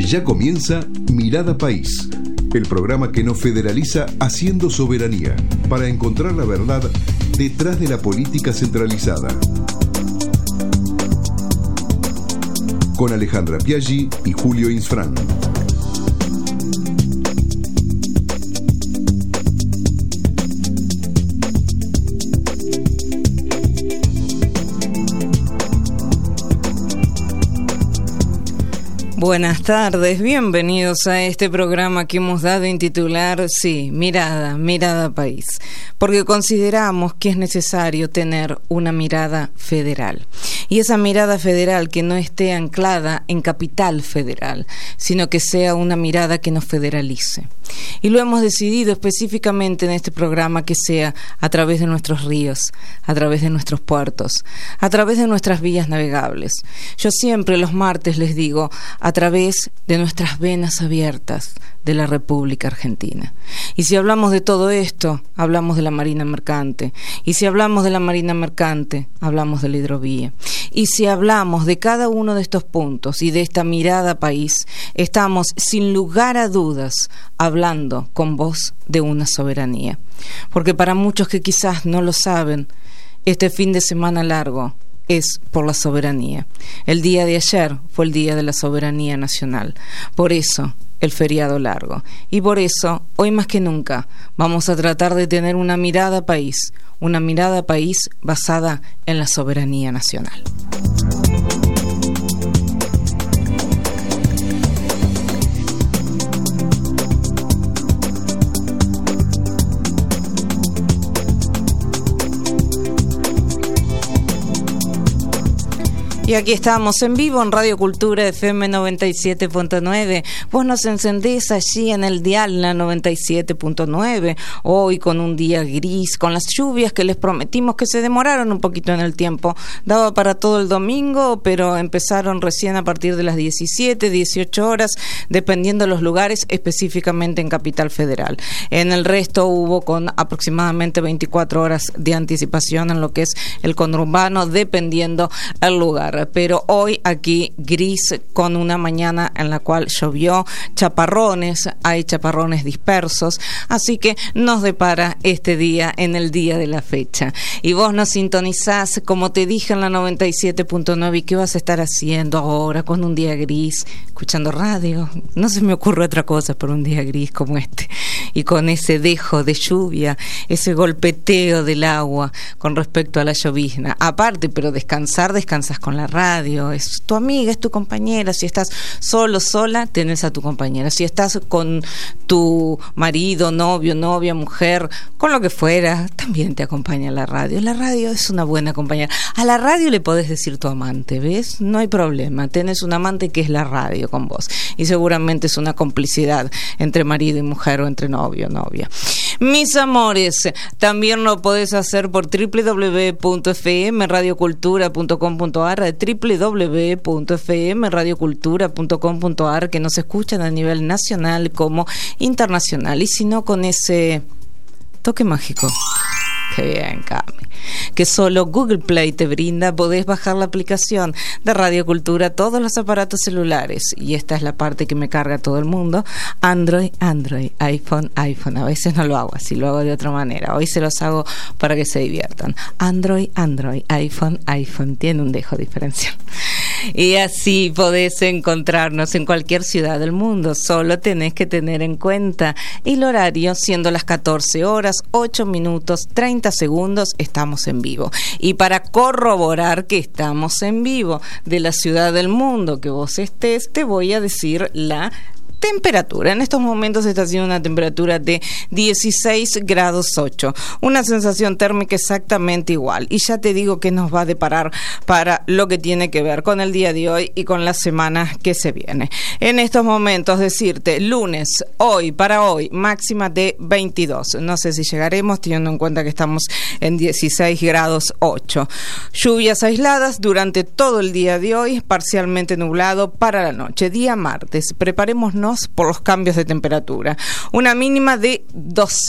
Ya comienza Mirada País, el programa que nos federaliza haciendo soberanía para encontrar la verdad detrás de la política centralizada. Con Alejandra Piaggi y Julio Insfrán. Buenas tardes, bienvenidos a este programa que hemos dado en titular, Mirada País, porque consideramos que es necesario tener una mirada federal. Y esa mirada federal que no esté anclada en capital federal, sino que sea una mirada que nos federalice. Y lo hemos decidido específicamente en este programa que sea a través de nuestros ríos, a través de nuestros puertos, a través de nuestras vías navegables. Yo siempre los martes les digo, a través de nuestras venas abiertas de la República Argentina. Y si hablamos de todo esto, hablamos de la Marina Mercante. Y si hablamos de la Marina Mercante, hablamos de la hidrovía. Y si hablamos de cada uno de estos puntos y de esta mirada país, estamos sin lugar a dudas hablando con voz de una soberanía. Porque para muchos que quizás no lo saben, este fin de semana largo es por la soberanía. El día de ayer fue el día de la soberanía nacional. Por eso el feriado largo. Y por eso, hoy más que nunca, vamos a tratar de tener una mirada país basada en la soberanía nacional. Y aquí estamos en vivo en Radio Cultura FM 97.9. Vos nos encendés allí en el dial la 97.9. Hoy con un día gris, con las lluvias que les prometimos que se demoraron un poquito en el tiempo. Daba para todo el domingo, pero empezaron recién a partir de las 17, 18 horas, dependiendo de los lugares, específicamente en Capital Federal. En el resto hubo con aproximadamente 24 horas de anticipación en lo que es el conurbano, dependiendo el lugar. Pero hoy aquí gris con una mañana en la cual llovió, chaparrones, hay chaparrones dispersos, así que nos depara este día en el día de la fecha. Y vos nos sintonizás, como te dije, en la 97.9. ¿Y qué vas a estar haciendo ahora con un día gris? Escuchando radio. No se me ocurre otra cosa por un día gris como este. Y con ese dejo de lluvia, ese golpeteo del agua con respecto a la llovizna. Aparte, pero descansas con la radio, es tu amiga, es tu compañera. Si estás solo, sola, tenés a tu compañera. Si estás con tu marido, novio, novia, mujer, con lo que fuera, también te acompaña la radio. La radio es una buena compañera. A la radio le podés decir tu amante, ¿ves? No hay problema, tenés un amante que es la radio con vos. Y seguramente es una complicidad entre marido y mujer o entre novio o novia. Mis amores, también lo podés hacer por www.fmradiocultura.com.ar, www.fmradiocultura.com.ar, que nos escuchan a nivel nacional como internacional. Y si no, con ese toque mágico. Qué bien, Cami. Que solo Google Play te brinda, podés bajar la aplicación de Radio Cultura a todos los aparatos celulares. Y esta es la parte que me carga todo el mundo. Android, iPhone. A veces no lo hago así, lo hago de otra manera. Hoy se los hago para que se diviertan. Android, iPhone. Tiene un dejo diferencial. Y así podés encontrarnos en cualquier ciudad del mundo. Solo tenés que tener en cuenta el horario, siendo las 14 horas, 8 minutos, 30 segundos, estamos en vivo. Y para corroborar que estamos en vivo de la ciudad del mundo que vos estés, te voy a decir la temperatura. En estos momentos está haciendo una temperatura de 16 grados 8, una sensación térmica exactamente igual. Y ya te digo que nos va a deparar para lo que tiene que ver con el día de hoy y con la semana que se viene. En estos momentos decirte, lunes, para hoy, máxima de 22. No sé si llegaremos, teniendo en cuenta que estamos en 16 grados 8. Lluvias aisladas durante todo el día de hoy, parcialmente nublado para la noche. Día martes, preparémonos por los cambios de temperatura. Una mínima de 12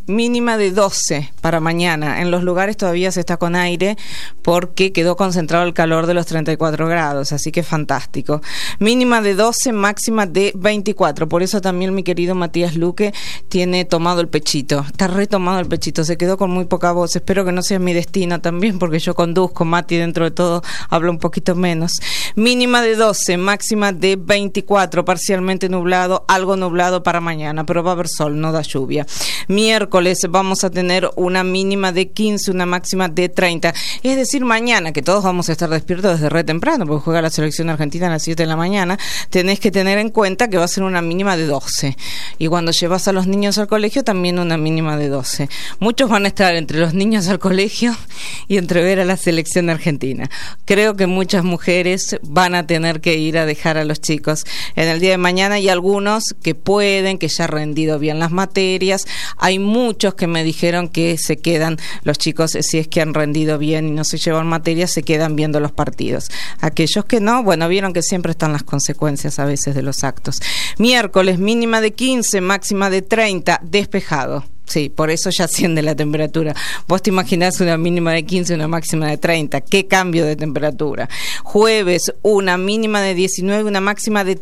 mínima de 12 para mañana. En los lugares todavía se está con aire porque quedó concentrado el calor de los 34 grados, así que fantástico. Mínima de 12, máxima de 24. Por eso también mi querido Matías Luque tiene tomado el pechito. Está retomado el pechito, se quedó con muy poca voz. Espero que no sea mi destino también, porque yo conduzco, Mati dentro de todo habla un poquito menos. Mínima de 12, máxima de 24, parcialmente nublado, algo nublado para mañana, pero va a haber sol, no da lluvia. Miércoles vamos a tener una mínima de 15, una máxima de 30. Es decir, mañana, que todos vamos a estar despiertos desde re temprano, porque juega la selección argentina a las 7 de la mañana, tenés que tener en cuenta que va a ser una mínima de 12. Y cuando llevas a los niños al colegio, también una mínima de 12. Muchos van a estar entre los niños al colegio y entre ver a la selección argentina. Creo que muchas mujeres van a tener que ir a dejar a los chicos en el día de mañana, y algunos que pueden, que ya han rendido bien las materias. Hay muchos que me dijeron que se quedan los chicos, si es que han rendido bien y no se llevan materias, se quedan viendo los partidos. Aquellos que no, bueno, vieron que siempre están las consecuencias a veces de los actos. Miércoles, mínima de 15, máxima de 30, despejado. Sí, por eso ya asciende la temperatura. Vos te imaginás una mínima de 15, una máxima de 30. ¡Qué cambio de temperatura! Jueves, una mínima de 19, una máxima de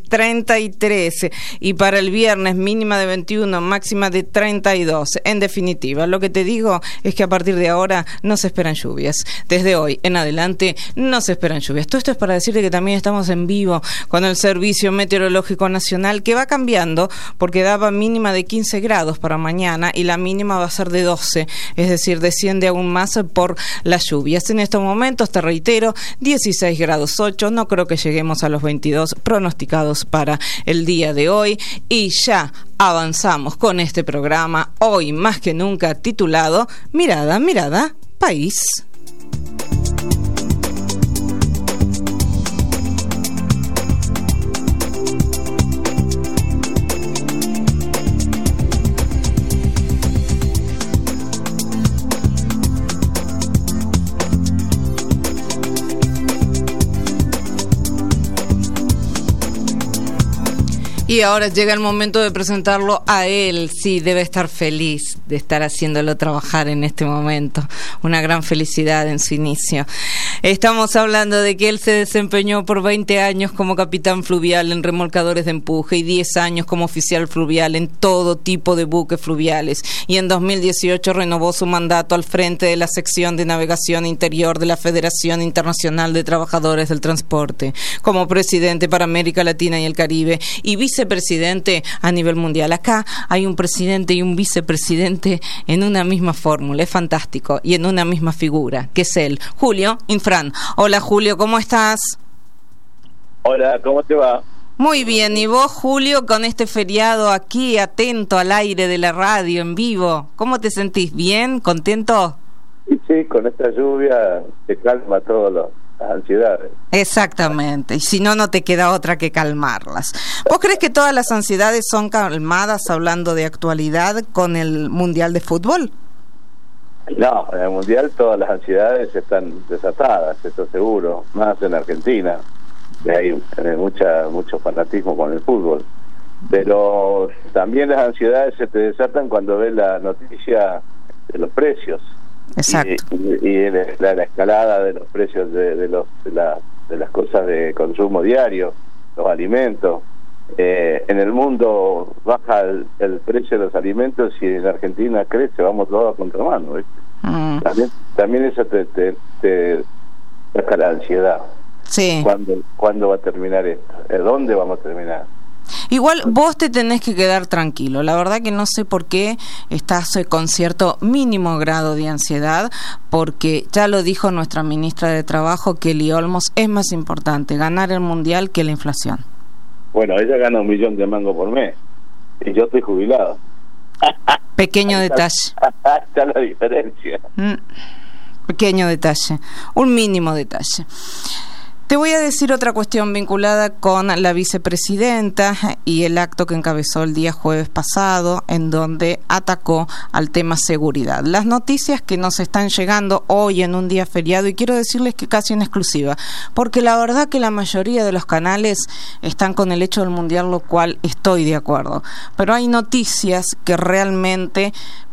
33. Y para el viernes, mínima de 21, máxima de 32. En definitiva, lo que te digo es que a partir de ahora no se esperan lluvias. Desde hoy en adelante no se esperan lluvias. Todo esto es para decirte que también estamos en vivo con el Servicio Meteorológico Nacional, que va cambiando porque daba mínima de 15 grados para mañana y la mínima va a ser de 12, es decir, desciende aún más por las lluvias. En estos momentos, te reitero, 16 grados 8, no creo que lleguemos a los 22 pronosticados para el día de hoy, y ya avanzamos con este programa, hoy más que nunca titulado Mirada, Mirada, País. Y ahora llega el momento de presentarlo a él. Sí, debe estar feliz de estar haciéndolo trabajar en este momento. Una gran felicidad en su inicio. Estamos hablando de que él se desempeñó por 20 años como capitán fluvial en remolcadores de empuje y 10 años como oficial fluvial en todo tipo de buques fluviales. Y en 2018 renovó su mandato al frente de la sección de navegación interior de la Federación Internacional de Trabajadores del Transporte, como presidente para América Latina y el Caribe y vicepresidente a nivel mundial. Acá hay un presidente y un vicepresidente en una misma fórmula, es fantástico, y en una misma figura, que es él, Julio Infran. Hola Julio, ¿cómo estás? Hola, ¿cómo te va? Muy bien, ¿y vos, Julio, con este feriado aquí, atento al aire de la radio, en vivo? ¿Cómo te sentís? ¿Bien? ¿Contento? Sí, con esta lluvia te calma todas las ansiedades. Exactamente, y si no, no te queda otra que calmarlas. ¿Vos crees que todas las ansiedades son calmadas, hablando de actualidad, con el Mundial de Fútbol? No, en el Mundial todas las ansiedades están desatadas, eso seguro, más en Argentina. Hay mucho fanatismo con el fútbol. Pero también las ansiedades se te desatan cuando ves la noticia de los precios. Exacto. Y la escalada de los precios de las cosas de consumo diario, los alimentos. En el mundo baja el precio de los alimentos y en Argentina crece, vamos todos a contramano, ¿viste? También eso te saca la ansiedad. Sí. ¿Cuándo va a terminar esto? ¿Dónde vamos a terminar? Igual vos te tenés que quedar tranquilo. La verdad que no sé por qué estás con cierto mínimo grado de ansiedad, porque ya lo dijo nuestra ministra de Trabajo, Kelly Olmos, es más importante ganar el Mundial que la inflación. Bueno, ella gana 1 millón de mangos por mes y yo estoy jubilado. Pequeño detalle. Está la diferencia. Pequeño detalle, un mínimo detalle. Te voy a decir otra cuestión vinculada con la vicepresidenta y el acto que encabezó el día jueves pasado, en donde atacó al tema seguridad. Las noticias que nos están llegando hoy en un día feriado, y quiero decirles que casi en exclusiva, porque la verdad que la mayoría de los canales están con el hecho del Mundial, lo cual estoy de acuerdo. Pero hay noticias que realmente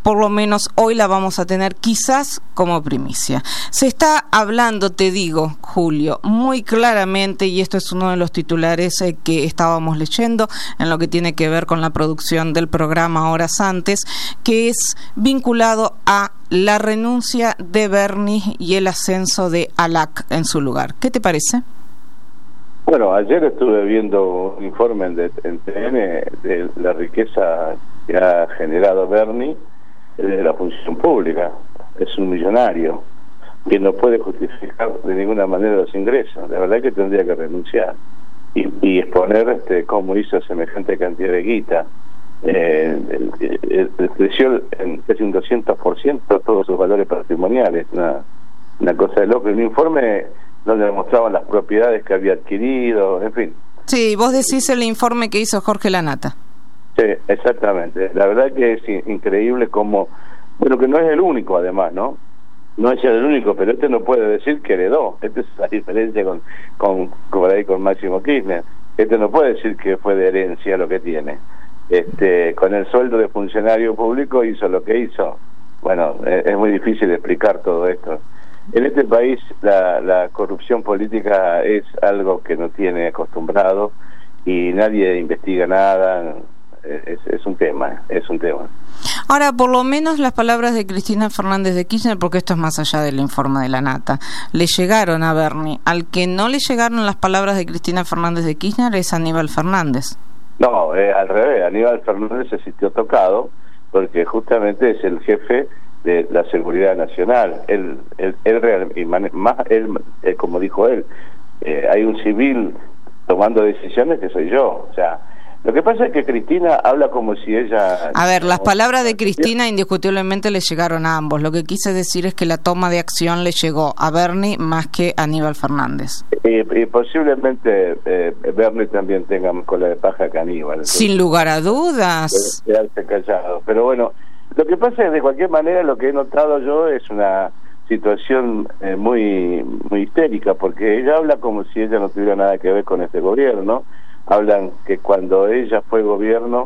por lo menos hoy la vamos a tener quizás como primicia. Se está hablando, te digo, Julio, muy claramente, y esto es uno de los titulares que estábamos leyendo en lo que tiene que ver con la producción del programa Horas Antes, que es vinculado a la renuncia de Bernie y el ascenso de Alac en su lugar. ¿Qué te parece? Bueno, ayer estuve viendo un informe en TN de la riqueza que ha generado Bernie de la función pública. Es un millonario que no puede justificar de ninguna manera los ingresos. La verdad es que tendría que renunciar y exponer cómo hizo semejante cantidad de guita. Creció en casi un 200% todos sus valores patrimoniales, una cosa de loco. Un informe donde demostraban las propiedades que había adquirido, en fin. Sí, vos decís el informe que hizo Jorge Lanata. Sí, exactamente. La verdad que es increíble como, bueno, que no es el único además, ¿no? No es el único, pero no puede decir que heredó. Esta es la diferencia con Máximo Kirchner. No puede decir que fue de herencia lo que tiene. Con el sueldo de funcionario público hizo lo que hizo. Bueno, es muy difícil explicar todo esto. En este país la corrupción política es algo que no tiene acostumbrado y nadie investiga nada. Es un tema. Ahora, por lo menos las palabras de Cristina Fernández de Kirchner, porque esto es más allá del informe de Lanata, le llegaron a Bernie. Al que no le llegaron las palabras de Cristina Fernández de Kirchner es Aníbal Fernández. No, al revés. Aníbal Fernández se sintió tocado porque justamente es el jefe de la seguridad nacional. Él como dijo él, hay un civil tomando decisiones que soy yo. O sea, lo que pasa es que Cristina habla como si ella... A ver, las palabras de Cristina indiscutiblemente le llegaron a ambos. Lo que quise decir es que la toma de acción le llegó a Bernie más que a Aníbal Fernández. Y posiblemente Bernie también tenga más cola de paja que Aníbal. Entonces, sin lugar a dudas. Quedarse callado. Pero bueno, lo que pasa es que de cualquier manera lo que he notado yo es una situación muy histérica, porque ella habla como si ella no tuviera nada que ver con este gobierno. Hablan que cuando ella fue gobierno,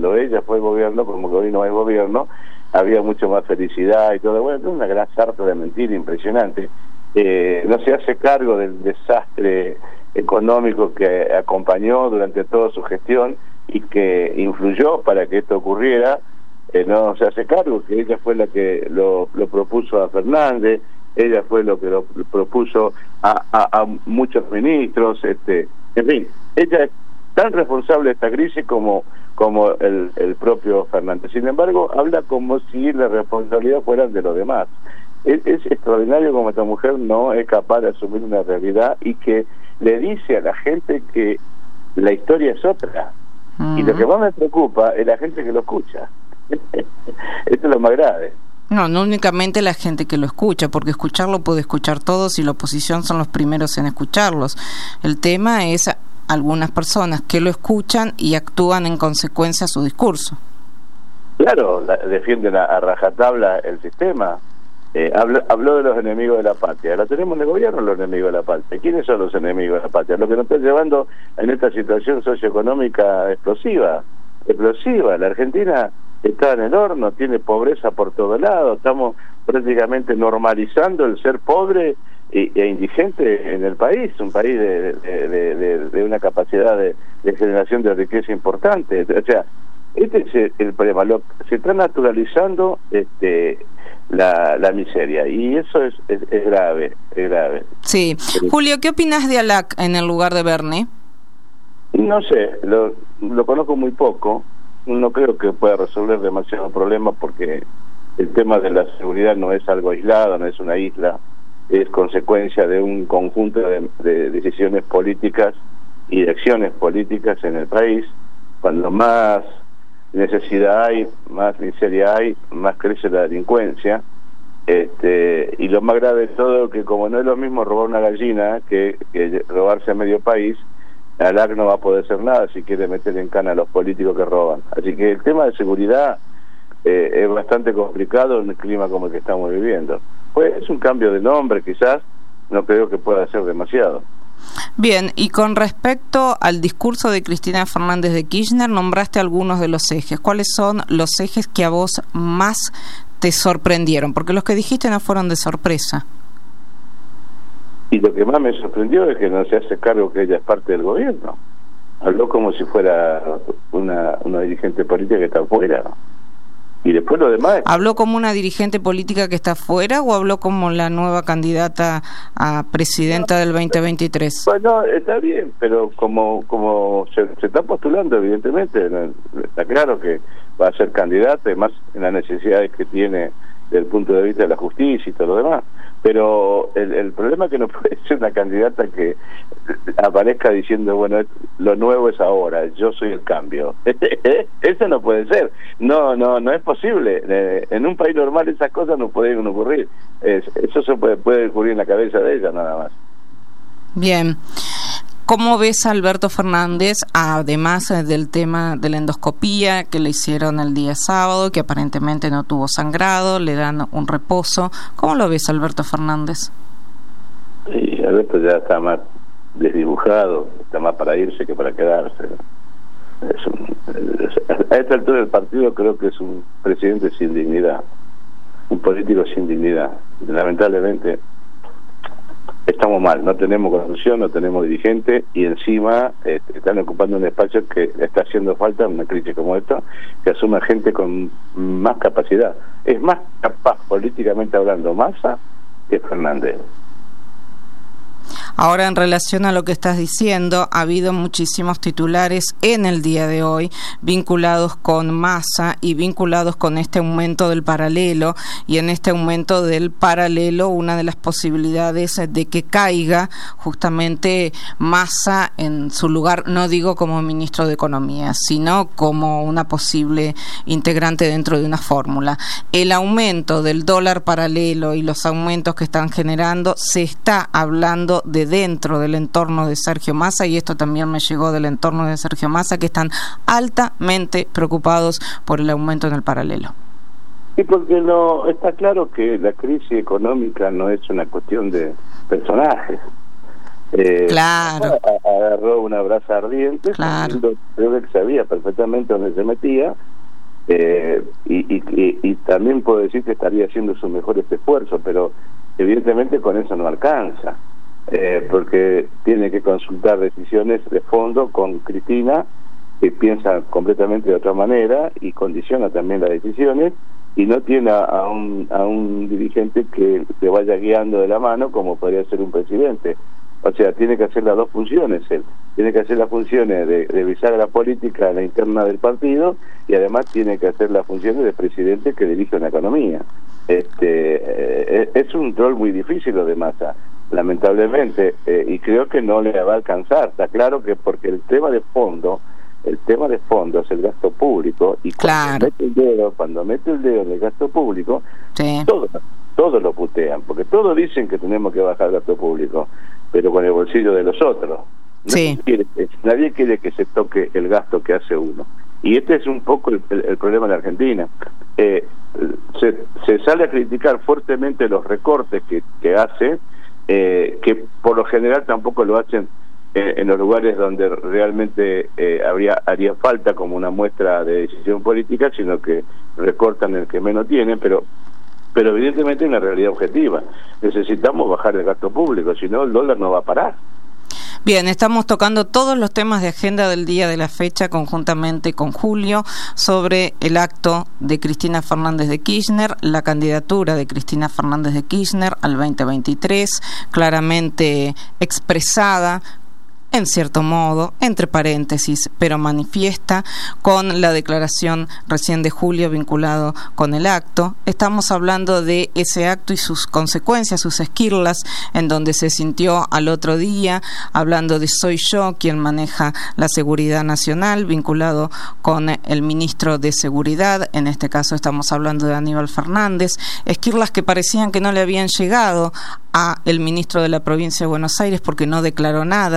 como que hoy no es gobierno, había mucho más felicidad y todo. Bueno, es una gran sarta de mentira impresionante. No se hace cargo del desastre económico que acompañó durante toda su gestión y que influyó para que esto ocurriera. No se hace cargo que ella fue la que lo propuso a Fernández, ella fue lo que lo propuso a muchos ministros, en fin, ella es tan responsable de esta crisis como el propio Fernández. Sin embargo, habla como si la responsabilidad fuera de los demás. Es extraordinario como esta mujer no es capaz de asumir una realidad y que le dice a la gente que la historia es otra. Y lo que más me preocupa es la gente que lo escucha. Esto es lo más grave. No únicamente la gente que lo escucha, porque escucharlo puede escuchar todos y la oposición son los primeros en escucharlos. El tema es algunas personas que lo escuchan y actúan en consecuencia a su discurso. Claro, defienden a rajatabla el sistema. Habló de los enemigos de la patria. ¿La tenemos en el gobierno los enemigos de la patria? ¿Quiénes son los enemigos de la patria? Lo que nos está llevando en esta situación socioeconómica explosiva. La Argentina está en el horno, tiene pobreza por todos lados, estamos prácticamente normalizando el ser pobre e indigente en el país, un país de una capacidad de generación de riqueza importante. O sea, este es el problema, se está naturalizando la miseria, y eso es grave, es grave. Sí. Julio, ¿qué opinas de Alac en el lugar de Bernie? No sé, lo conozco muy poco. No creo que pueda resolver demasiados problemas, porque el tema de la seguridad no es algo aislado, no es una isla, es consecuencia de un conjunto de decisiones políticas y de acciones políticas en el país. Cuando más necesidad hay, más miseria hay, más crece la delincuencia, y lo más grave de todo, que como no es lo mismo robar una gallina que robarse a medio país, Alac no va a poder hacer nada si quiere meter en cana a los políticos que roban. Así que el tema de seguridad es bastante complicado en el clima como el que estamos viviendo. Pues es un cambio de nombre, quizás, no creo que pueda ser demasiado. Bien, y con respecto al discurso de Cristina Fernández de Kirchner, nombraste algunos de los ejes. ¿Cuáles son los ejes que a vos más te sorprendieron? Porque los que dijiste no fueron de sorpresa. Y lo que más me sorprendió es que no se hace cargo que ella es parte del gobierno. Habló como si fuera una dirigente política que está afuera. Y después lo demás... ¿Habló como una dirigente política que está afuera o habló como la nueva candidata a presidenta del 2023? Bueno, está bien, pero como se está postulando, evidentemente, está claro que va a ser candidata, además en las necesidades que tiene desde el punto de vista de la justicia y todo lo demás. Pero el problema es que no puede ser una candidata que aparezca diciendo, bueno, lo nuevo es ahora, yo soy el cambio. Eso no puede ser. No es posible. En un país normal esas cosas no pueden ocurrir. Eso se puede ocurrir en la cabeza de ella nada más. Bien. ¿Cómo ves a Alberto Fernández, además del tema de la endoscopía que le hicieron el día sábado, que aparentemente no tuvo sangrado, le dan un reposo? ¿Cómo lo ves, Alberto Fernández? Sí, Alberto ya está más desdibujado, está más para irse que para quedarse. A esta altura del partido creo que es un presidente sin dignidad, un político sin dignidad. Lamentablemente estamos mal, no tenemos conducción, no tenemos dirigente y encima están ocupando un espacio que está haciendo falta en una crisis como esta, que asuma gente con más capacidad. Es más capaz políticamente hablando Massa que Fernández. Ahora, en relación a lo que estás diciendo, ha habido muchísimos titulares en el día de hoy vinculados con Massa y vinculados con este aumento del paralelo, y en este aumento del paralelo una de las posibilidades de que caiga justamente Massa en su lugar, no digo como ministro de Economía, sino como una posible integrante dentro de una fórmula. El aumento del dólar paralelo y los aumentos que están generando, se está hablando de dentro del entorno de Sergio Massa, y esto también me llegó del entorno de Sergio Massa, que están altamente preocupados por el aumento en el paralelo. Y porque no está claro que la crisis económica no es una cuestión de personajes. Claro. Agarró una brasa ardiente, claro. Creo que sabía perfectamente dónde se metía, y también puedo decir que estaría haciendo sus mejores esfuerzos, pero evidentemente con eso no alcanza. Porque tiene que consultar decisiones de fondo con Cristina, que piensa completamente de otra manera y condiciona también las decisiones, y no tiene a un dirigente que te vaya guiando de la mano como podría ser un presidente. O sea, tiene que hacer las dos funciones él. Tiene que hacer las funciones de bisagra política en la interna del partido, y además tiene que hacer las funciones de presidente que dirige una economía. Es un rol muy difícil lo de Massa, lamentablemente, y creo que no le va a alcanzar. Está claro que porque el tema de fondo es el gasto público, y claro. cuando mete el dedo en el gasto público, sí. todos lo putean, porque todos dicen que tenemos que bajar el gasto público, pero con el bolsillo de los otros. Sí. Nadie quiere que se toque el gasto que hace uno. Y este es un poco el problema en la Argentina. Se sale a criticar fuertemente los recortes que hace, que por lo general tampoco lo hacen en los lugares donde realmente haría falta como una muestra de decisión política, sino que recortan el que menos tiene, pero evidentemente es una realidad objetiva. Necesitamos bajar el gasto público, si no el dólar no va a parar. Bien, estamos tocando todos los temas de agenda del día de la fecha conjuntamente con Julio sobre el acto de Cristina Fernández de Kirchner, la candidatura de Cristina Fernández de Kirchner al 2023, claramente expresada en cierto modo, entre paréntesis, pero manifiesta con la declaración recién de Julio vinculado con el acto. Estamos hablando de ese acto y sus consecuencias, sus esquirlas, en donde se sintió al otro día hablando de soy yo quien maneja la seguridad nacional, vinculado con el ministro de Seguridad, en este caso estamos hablando de Aníbal Fernández, esquirlas que parecían que no le habían llegado a el ministro de la provincia de Buenos Aires porque no declaró nada, Sergio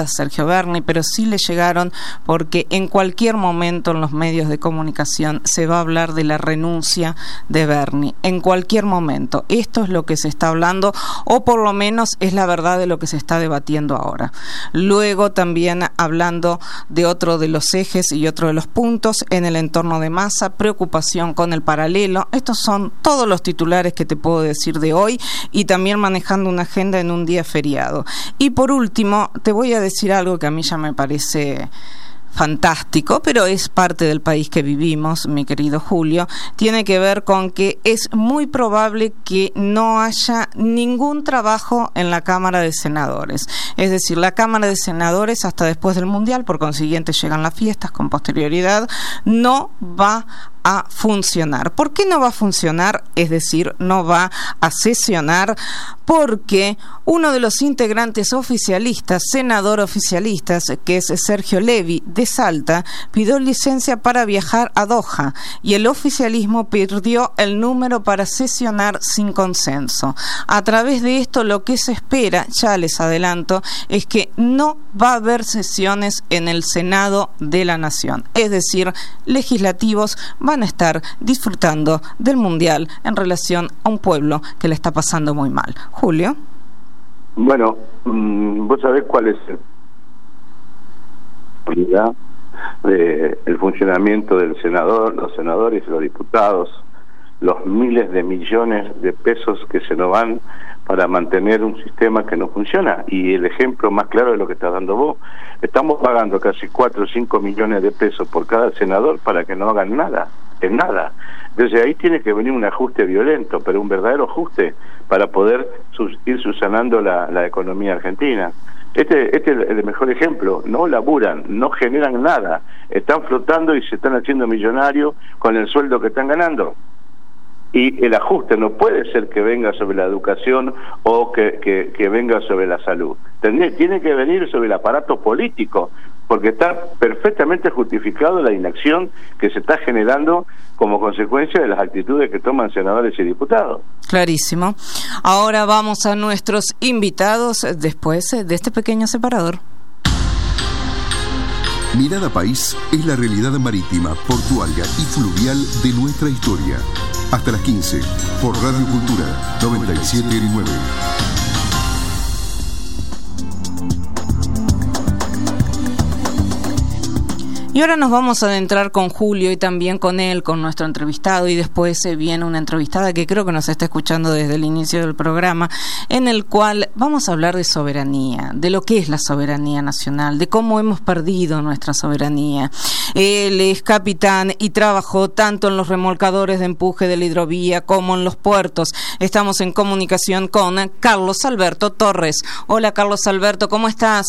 Bernie, pero sí le llegaron porque en cualquier momento en los medios de comunicación se va a hablar de la renuncia de Bernie. En cualquier momento. Esto es lo que se está hablando, o por lo menos es la verdad de lo que se está debatiendo ahora. Luego también hablando de otro de los ejes y otro de los puntos en el entorno de Massa, preocupación con el paralelo. Estos son todos los titulares que te puedo decir de hoy, y también manejando una agenda en un día feriado. Y por último, te voy a decir algo que a mí ya me parece fantástico, pero es parte del país que vivimos, mi querido Julio. Tiene que ver con que es muy probable que no haya ningún trabajo en la Cámara de Senadores. Es decir, la Cámara de Senadores hasta después del Mundial, por consiguiente llegan las fiestas con posterioridad, no va a funcionar. ¿Por qué no va a funcionar? Es decir, no va a sesionar porque uno de los integrantes oficialistas, senador oficialistas, que es Sergio Levi de Salta, pidió licencia para viajar a Doha y el oficialismo perdió el número para sesionar sin consenso. A través de esto lo que se espera, ya les adelanto, es que no va a haber sesiones en el Senado de la Nación. Es decir, legislativos van a estar disfrutando del Mundial en relación a un pueblo que le está pasando muy mal. Julio. Bueno, vos sabés cuál es el funcionamiento del senador, los senadores y los diputados, los miles de millones de pesos que se nos van para mantener un sistema que no funciona. Y el ejemplo más claro es lo que estás dando vos. Estamos pagando casi 4 o 5 millones de pesos por cada senador para que no hagan nada, en nada. Entonces ahí tiene que venir un ajuste violento, pero un verdadero ajuste para poder ir subsanando la economía argentina. Este es el mejor ejemplo. No laburan, no generan nada, están flotando y se están haciendo millonarios con el sueldo que están ganando. Y el ajuste no puede ser que venga sobre la educación o que venga sobre la salud. Tiene que venir sobre el aparato político, porque está perfectamente justificado la inacción que se está generando como consecuencia de las actitudes que toman senadores y diputados. Clarísimo. Ahora vamos a nuestros invitados después de este pequeño separador. Mirada País es la realidad marítima, portuaria y fluvial de nuestra historia. Hasta las 15, por Radio Cultura 97.9. Y ahora nos vamos a adentrar con Julio y también con él, con nuestro entrevistado, y después viene una entrevistada que creo que nos está escuchando desde el inicio del programa, en el cual vamos a hablar de soberanía, de lo que es la soberanía nacional, de cómo hemos perdido nuestra soberanía. Él es capitán y trabajó tanto en los remolcadores de empuje de la hidrovía como en los puertos. Estamos en comunicación con Carlos Alberto Torres. Hola Carlos Alberto, ¿cómo estás?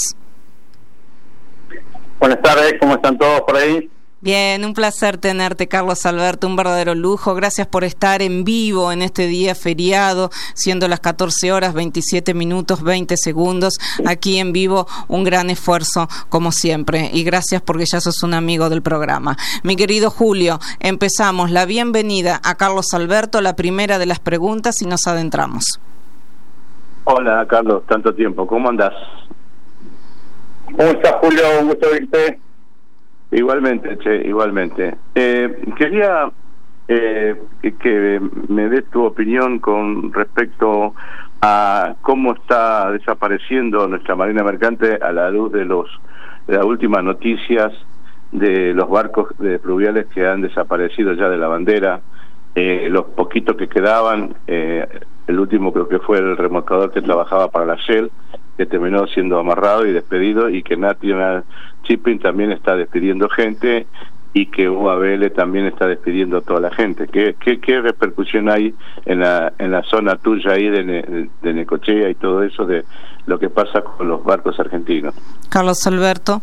Buenas tardes, ¿cómo están todos por ahí? Bien, un placer tenerte, Carlos Alberto, un verdadero lujo. Gracias por estar en vivo en este día feriado, siendo las 14 horas, 27 minutos, 20 segundos. Aquí en vivo, un gran esfuerzo, como siempre. Y gracias porque ya sos un amigo del programa. Mi querido Julio, empezamos la bienvenida a Carlos Alberto, la primera de las preguntas, y nos adentramos. Hola, Carlos, tanto tiempo. ¿Cómo andás? ¿Cómo estás, Julio? Un gusto verte. Igualmente, igualmente. Quería que me des tu opinión con respecto a cómo está desapareciendo nuestra marina mercante a la luz de las últimas noticias de los barcos fluviales que han desaparecido ya de la bandera, los poquitos que quedaban, el último creo que fue el remolcador que trabajaba para la Shell, que terminó siendo amarrado y despedido, y que National Shipping también está despidiendo gente, y que UABL también está despidiendo a toda la gente. ¿Qué repercusión hay en la zona tuya ahí de Necochea y todo eso de lo que pasa con los barcos argentinos? Carlos Alberto.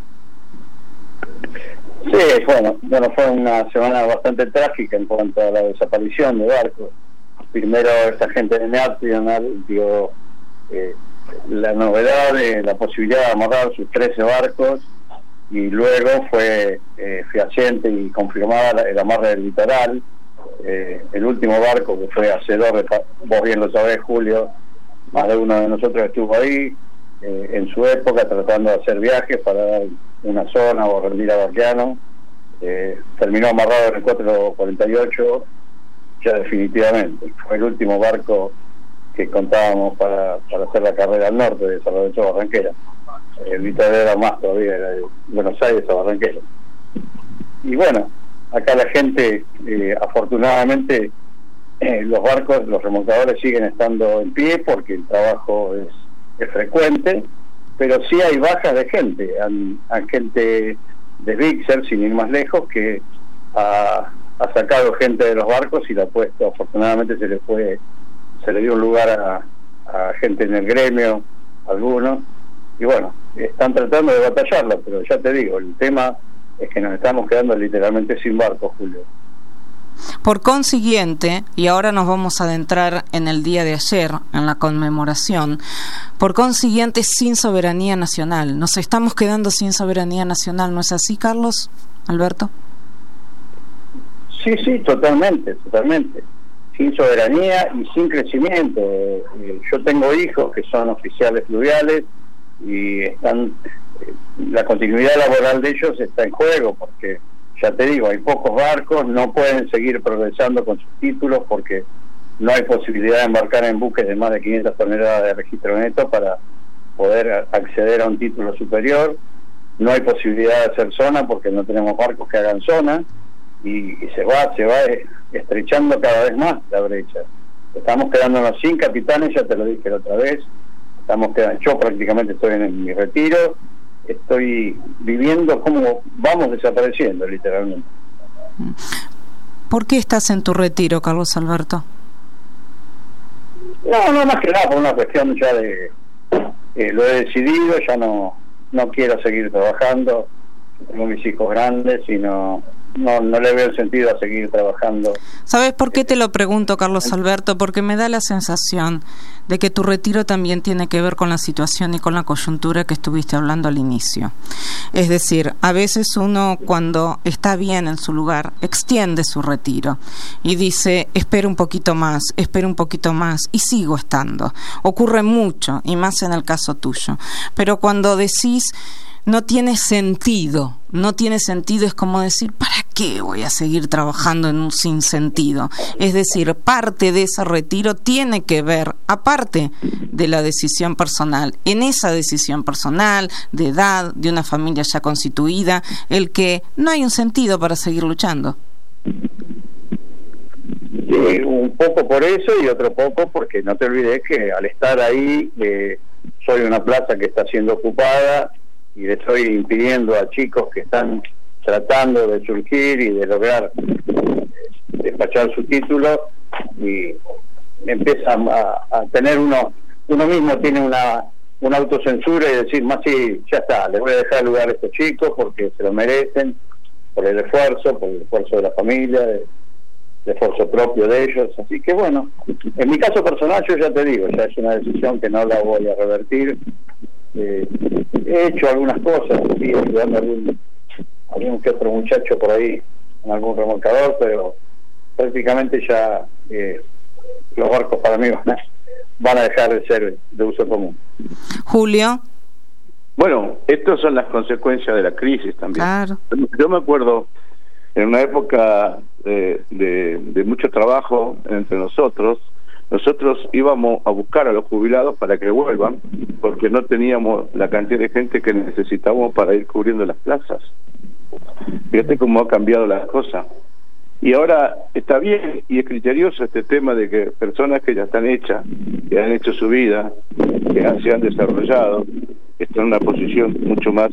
Sí, bueno, fue una semana bastante trágica en cuanto a la desaparición de barcos. Primero esta gente de National dio la novedad de la posibilidad de amarrar sus 13 barcos, y luego fue fehaciente y confirmada el amarre del litoral. El último barco, que fue hacedor, vos bien lo sabés, Julio, más de uno de nosotros estuvo ahí, en su época tratando de hacer viajes para dar una zona o rendir a Baquiano. Terminó amarrado en el 448 ya definitivamente. Fue el último barco que contábamos para hacer la carrera al norte de San Lorenzo a Barranquera. El Vitória era más todavía, era de Buenos Aires a Barranquera. Y bueno, acá la gente, afortunadamente, los barcos, los remolcadores siguen estando en pie porque el trabajo es frecuente, pero sí hay bajas de gente. Hay gente de Bixer, sin ir más lejos, que ha sacado gente de los barcos y la ha puesto, afortunadamente se le dio un lugar a gente en el gremio, algunos, y bueno, están tratando de batallarla, pero ya te digo, el tema es que nos estamos quedando literalmente sin barcos, Julio. Por consiguiente, y ahora nos vamos a adentrar en el día de ayer, en la conmemoración, por consiguiente, sin soberanía nacional. Nos estamos quedando sin soberanía nacional, ¿no es así, Carlos Alberto? Sí, totalmente. Sin soberanía y sin crecimiento. Yo tengo hijos que son oficiales fluviales y la continuidad laboral de ellos está en juego porque, ya te digo, hay pocos barcos, no pueden seguir progresando con sus títulos porque no hay posibilidad de embarcar en buques de más de 500 toneladas de registro neto para poder acceder a un título superior. No hay posibilidad de hacer zona porque no tenemos barcos que hagan zona y se va estrechando cada vez más la brecha. Estamos quedándonos sin capitanes, ya te lo dije la otra vez. Yo prácticamente estoy en mi retiro, estoy viviendo como vamos desapareciendo literalmente. ¿Por qué estás en tu retiro, Carlos Alberto? No, más que nada por una cuestión ya de lo he decidido, ya no quiero seguir trabajando, tengo mis hijos grandes y no le veo sentido a seguir trabajando. ¿Sabes por qué te lo pregunto, Carlos Alberto? Porque me da la sensación de que tu retiro también tiene que ver con la situación y con la coyuntura que estuviste hablando al inicio. Es decir, a veces uno cuando está bien en su lugar extiende su retiro y dice, espero un poquito más, y sigo estando. Ocurre mucho, y más en el caso tuyo. Pero cuando decís, no tiene sentido, es como decir, ¿para qué voy a seguir trabajando en un sinsentido? Es decir, parte de ese retiro tiene que ver, aparte de la decisión personal, en esa decisión personal, de edad, de una familia ya constituida, el que no hay un sentido para seguir luchando. Sí, un poco por eso y otro poco porque no te olvides que al estar ahí soy una plaza que está siendo ocupada y le estoy impidiendo a chicos que están tratando de surgir y de lograr despachar su título y empiezan a tener uno mismo tiene una autocensura y decir, más sí, ya está, les voy a dejar lugar a estos chicos porque se lo merecen, por el esfuerzo de la familia, el esfuerzo propio de ellos. Así que bueno, en mi caso personal yo ya te digo, ya es una decisión que no la voy a revertir. He hecho algunas cosas, sí, ayudando a algún que otro muchacho por ahí en algún remolcador, pero prácticamente ya los barcos para mí van a dejar de ser de uso común. Julio. Bueno, estas son las consecuencias de la crisis también. Claro. Yo me acuerdo en una época de mucho trabajo entre nosotros íbamos a buscar a los jubilados para que vuelvan, porque no teníamos la cantidad de gente que necesitábamos para ir cubriendo las plazas. Fíjate cómo ha cambiado las cosas. Y ahora está bien y es criterioso este tema de que personas que ya están hechas, que han hecho su vida, que se han desarrollado, están en una posición mucho más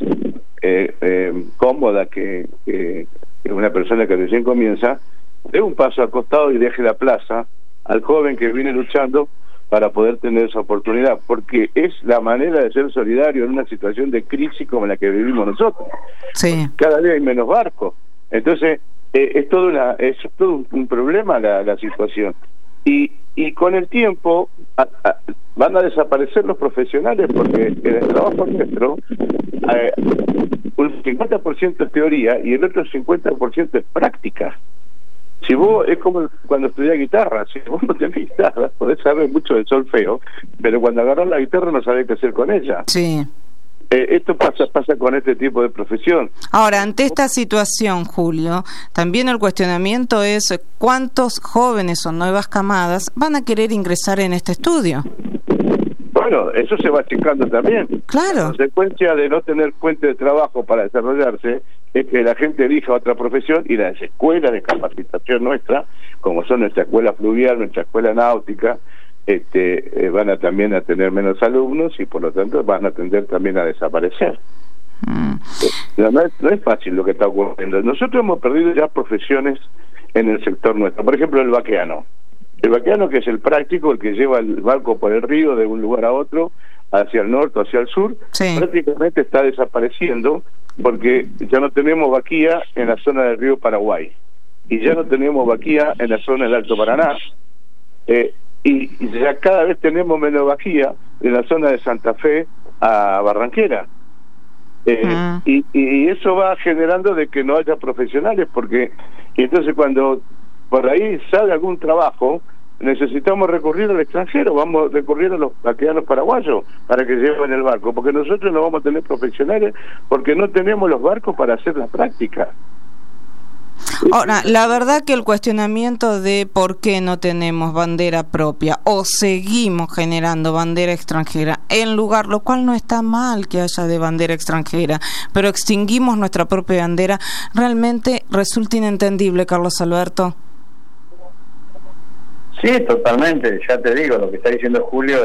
cómoda que una persona que recién comienza, dé un paso al costado y deje la plaza al joven que viene luchando para poder tener esa oportunidad, porque es la manera de ser solidario en una situación de crisis como la que vivimos nosotros. Sí. Cada día hay menos barcos, entonces es todo un problema la situación, y con el tiempo van a desaparecer los profesionales, porque en el trabajo nuestro un 50% es teoría y el otro 50% es práctica. Si vos, es como cuando estudiás guitarra, si vos no tenés guitarra, podés saber mucho de solfeo, pero cuando agarrás la guitarra no sabés qué hacer con ella. Sí. Esto pasa con este tipo de profesión. Ahora, ante esta situación, Julio, también el cuestionamiento es ¿cuántos jóvenes o nuevas camadas van a querer ingresar en este estudio? Bueno, eso se va achicando también. Claro. La consecuencia de no tener fuente de trabajo para desarrollarse es que la gente elija otra profesión, y las escuelas de capacitación nuestra, como son nuestra escuela fluvial, nuestra escuela náutica, van a también a tener menos alumnos y por lo tanto van a tender también a desaparecer. No es fácil lo que está ocurriendo. Nosotros hemos perdido ya profesiones en el sector nuestro. Por ejemplo, el vaqueano. El vaqueano, que es el práctico, el que lleva el barco por el río de un lugar a otro, hacia el norte o hacia el sur, sí, prácticamente está desapareciendo, porque ya no tenemos vaquía en la zona del río Paraguay y ya no tenemos vaquía en la zona del Alto Paraná, y ya cada vez tenemos menos vaquía en la zona de Santa Fe a Barranquera, y eso va generando de que no haya profesionales, porque y entonces cuando por ahí sale algún trabajo necesitamos recurrir al extranjero, vamos a recurrir a los vaqueanos paraguayos para que lleven el barco, porque nosotros no vamos a tener profesionales porque no tenemos los barcos para hacer la práctica. Ahora, la verdad que el cuestionamiento de por qué no tenemos bandera propia o seguimos generando bandera extranjera en lugar, lo cual no está mal que haya de bandera extranjera, pero extinguimos nuestra propia bandera, realmente resulta inentendible, Carlos Alberto. Sí, totalmente, ya te digo, lo que está diciendo Julio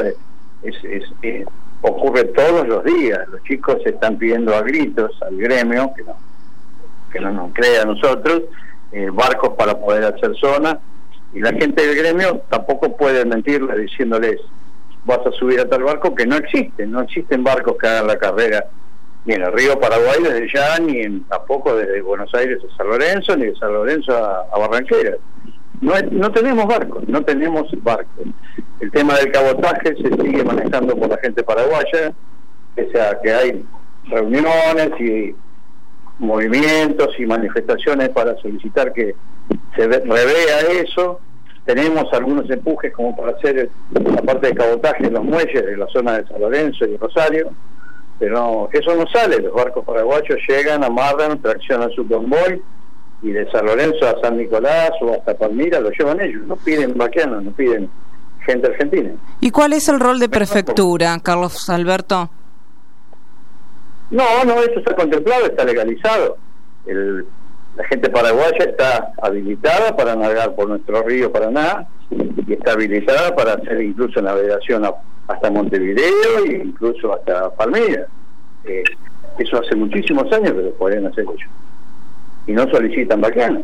ocurre todos los días. Los chicos se están pidiendo a gritos al gremio, que no nos crea a nosotros, barcos para poder hacer zona, y la gente del gremio tampoco puede mentirle diciéndoles vas a subir a tal barco, que no existen barcos que hagan la carrera ni en el río Paraguay desde ya, ni tampoco desde Buenos Aires a San Lorenzo, ni de San Lorenzo a Barranquera. No tenemos barcos. El tema del cabotaje se sigue manejando por la gente paraguaya, pese a que hay reuniones y movimientos y manifestaciones para solicitar que se revea eso. Tenemos algunos empujes como para hacer la parte de cabotaje en los muelles de la zona de San Lorenzo y Rosario, pero eso no sale. Los barcos paraguayos llegan, amarran, traccionan su convoy, y de San Lorenzo a San Nicolás o hasta Palmira lo llevan ellos, no piden vaqueanos, no piden gente argentina. ¿Y cuál es el rol de prefectura, Carlos Alberto? No, eso está contemplado, está legalizado. La gente paraguaya está habilitada para navegar por nuestro río Paraná, y está habilitada para hacer incluso navegación hasta Montevideo e incluso hasta Palmira. Eso hace muchísimos años que lo pueden hacer ellos, y no solicitan vaqueanos.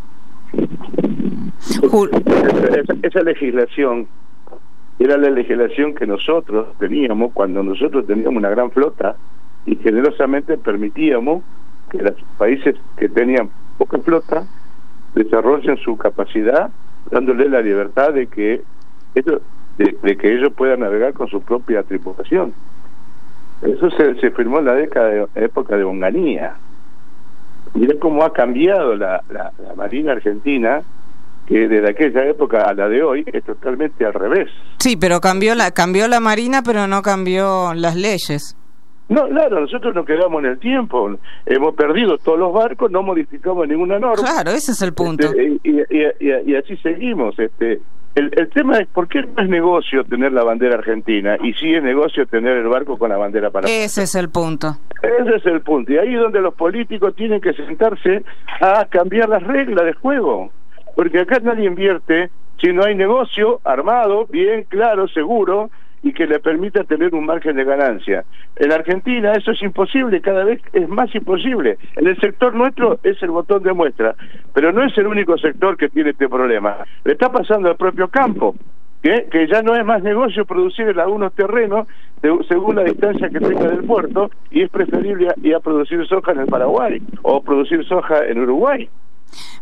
Esa legislación era la legislación que nosotros teníamos cuando nosotros teníamos una gran flota, y generosamente permitíamos que los países que tenían poca flota desarrollen su capacidad, dándole la libertad de que ellos puedan navegar con su propia tripulación. Eso se firmó en la época de Onganía. Mirá cómo ha cambiado la Marina Argentina, que desde aquella época a la de hoy es totalmente al revés. Sí, pero cambió la Marina, pero no cambió las leyes. No, claro, nosotros nos quedamos en el tiempo, hemos perdido todos los barcos, no modificamos ninguna norma. Claro, ese es el punto. Y así seguimos. El tema es por qué no es negocio tener la bandera argentina y sí es negocio tener el barco con la bandera paraguaya. Ese es el punto. Ese es el punto. Y ahí es donde los políticos tienen que sentarse a cambiar las reglas de juego. Porque acá nadie invierte si no hay negocio armado, bien, claro, seguro, y que le permita tener un margen de ganancia. En Argentina eso es imposible, cada vez es más imposible. En el sector nuestro es el botón de muestra, pero no es el único sector que tiene este problema. Le está pasando al propio campo, que ya no es más negocio producir en algunos terrenos según la distancia que tenga del puerto, y es preferible ir a producir soja en el Paraguay o producir soja en Uruguay.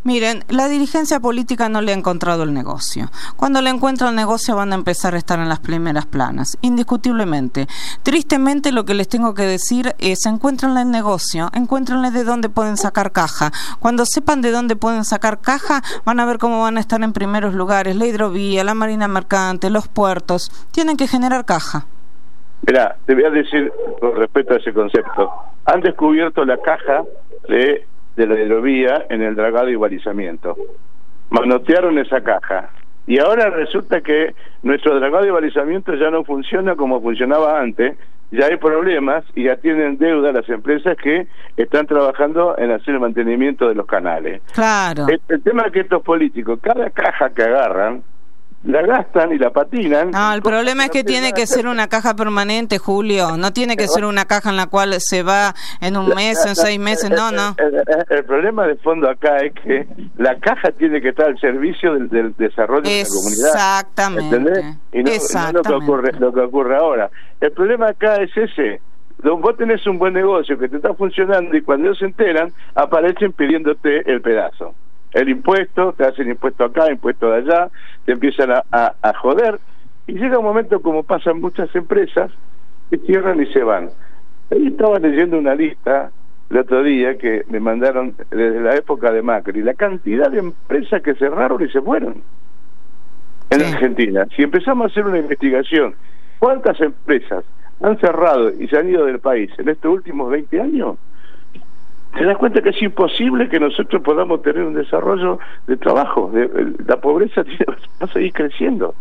Miren, la dirigencia política no le ha encontrado el negocio. Cuando le encuentra el negocio van a empezar a estar en las primeras planas, indiscutiblemente. Tristemente lo que les tengo que decir es, encuéntrenle el negocio, encuéntrenle de dónde pueden sacar caja. Cuando sepan de dónde pueden sacar caja, van a ver cómo van a estar en primeros lugares. La hidrovía, la marina mercante, los puertos, tienen que generar caja. Mirá, te voy a decir con respecto a ese concepto. Han descubierto la caja de la hidrovía en el dragado y balizamiento. Manotearon esa caja. Y ahora resulta que nuestro dragado y balizamiento ya no funciona como funcionaba antes. Ya hay problemas y ya tienen deuda las empresas que están trabajando en hacer el mantenimiento de los canales. Claro. El tema es que estos políticos, cada caja que agarran, la gastan y la patinan. No, el problema es que tiene que ser una caja permanente, Julio. No tiene que ser una caja en la cual se va en un mes, en 6 meses. No. El problema de fondo acá es que la caja tiene que estar al servicio del desarrollo de la comunidad. Exactamente. ¿Entendés? Y no lo que ocurre ahora. El problema acá es ese. Vos tenés un buen negocio que te está funcionando y cuando ellos se enteran, aparecen pidiéndote el pedazo. El impuesto, te hacen impuesto acá, impuesto de allá, te empiezan a joder, y llega un momento, como pasa en muchas empresas, que cierran y se van. Ahí estaba leyendo una lista el otro día que me mandaron desde la época de Macri, la cantidad de empresas que cerraron y se fueron en Argentina. Si empezamos a hacer una investigación, ¿cuántas empresas han cerrado y se han ido del país en estos últimos 20 años? Te das cuenta que es imposible que nosotros podamos tener un desarrollo de trabajo. La pobreza va a seguir creciendo.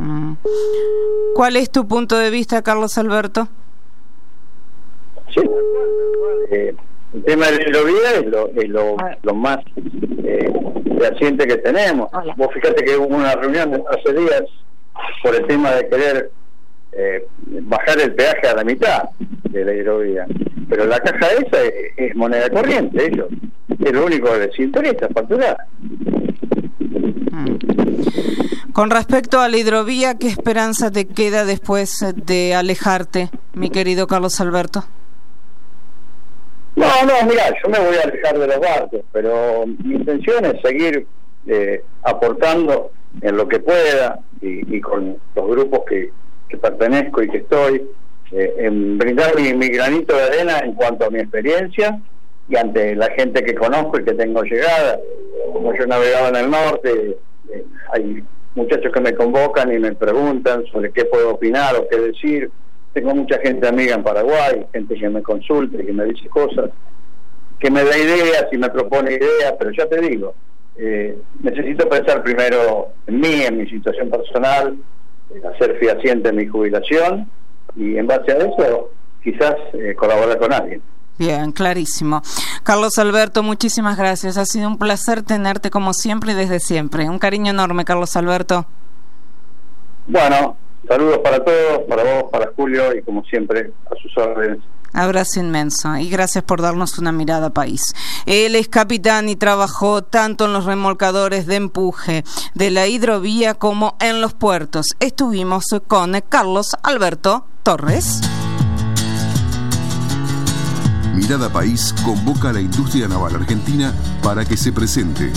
¿Cuál es tu punto de vista, Carlos Alberto? Sí, el tema de la hidrovía es lo más fehaciente que tenemos. Hola. Vos fíjate que hubo una reunión hace días por el tema de querer bajar el peaje a la mitad de la hidrovía, pero la caja esa es moneda corriente, ellos es lo único que les interesa, facturar. Con respecto a la hidrovía, ¿qué esperanza te queda después de alejarte, mi querido Carlos Alberto? No, mira, yo me voy a alejar de los barcos, pero mi intención es seguir aportando en lo que pueda y con los grupos que pertenezco y que estoy, en brindar mi granito de arena en cuanto a mi experiencia y ante la gente que conozco y que tengo llegada. Como yo navegaba en el norte, hay muchachos que me convocan y me preguntan sobre qué puedo opinar o qué decir. Tengo mucha gente amiga en Paraguay, gente que me consulta y que me dice cosas, que me da ideas y me propone ideas, pero ya te digo, necesito pensar primero en mí, en mi situación personal, hacer fehaciente mi jubilación y en base a eso quizás colaborar con alguien. Bien, clarísimo. Carlos Alberto, muchísimas gracias. Ha sido un placer tenerte como siempre y desde siempre. Un cariño enorme, Carlos Alberto. Bueno, saludos para todos, para vos, para Julio y como siempre a sus órdenes. Abrazo inmenso y gracias por darnos una mirada país. Él es capitán y trabajó tanto en los remolcadores de empuje de la hidrovía como en los puertos. Estuvimos con Carlos Alberto Torres. Mirada País convoca a la industria naval argentina para que se presente.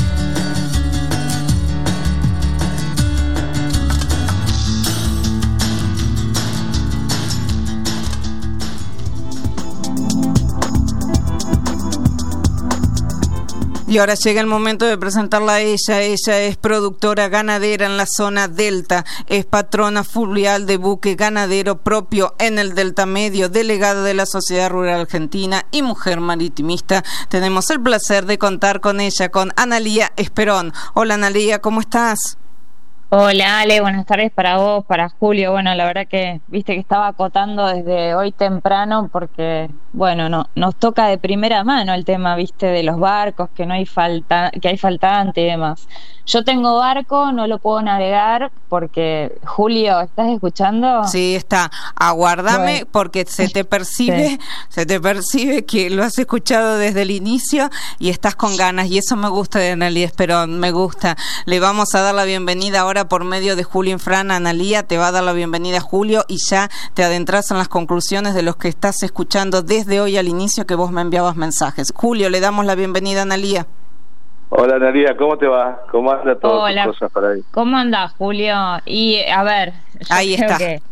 Y ahora llega el momento de presentarla a ella. Ella es productora ganadera en la zona Delta, es patrona fluvial de buque ganadero propio en el Delta Medio, delegada de la Sociedad Rural Argentina y mujer maritimista. Tenemos el placer de contar con ella, con Analía Esperón. Hola Analía, ¿cómo estás? Hola Ale, buenas tardes para vos, para Julio. Bueno, la verdad que viste que estaba acotando desde hoy temprano porque, bueno, nos toca de primera mano el tema, viste, de los barcos, que no hay que hay faltante y demás. Yo tengo barco, no lo puedo navegar porque, Julio, ¿estás escuchando? Sí, está. Aguárdame porque se te percibe que lo has escuchado desde el inicio y estás con ganas y eso me gusta de Analía Esperón, me gusta. Le vamos a dar la bienvenida ahora por medio de Julio Infran. Analía te va a dar la bienvenida Julio y ya te adentras en las conclusiones de los que estás escuchando desde hoy al inicio que vos me enviabas mensajes. Julio, le damos la bienvenida a Analía. Hola, Analía, ¿cómo te va? ¿Cómo anda todo? Hola, tus cosas para ahí? ¿cómo andás, Julio? Y a ver, yo Ahí creo está. que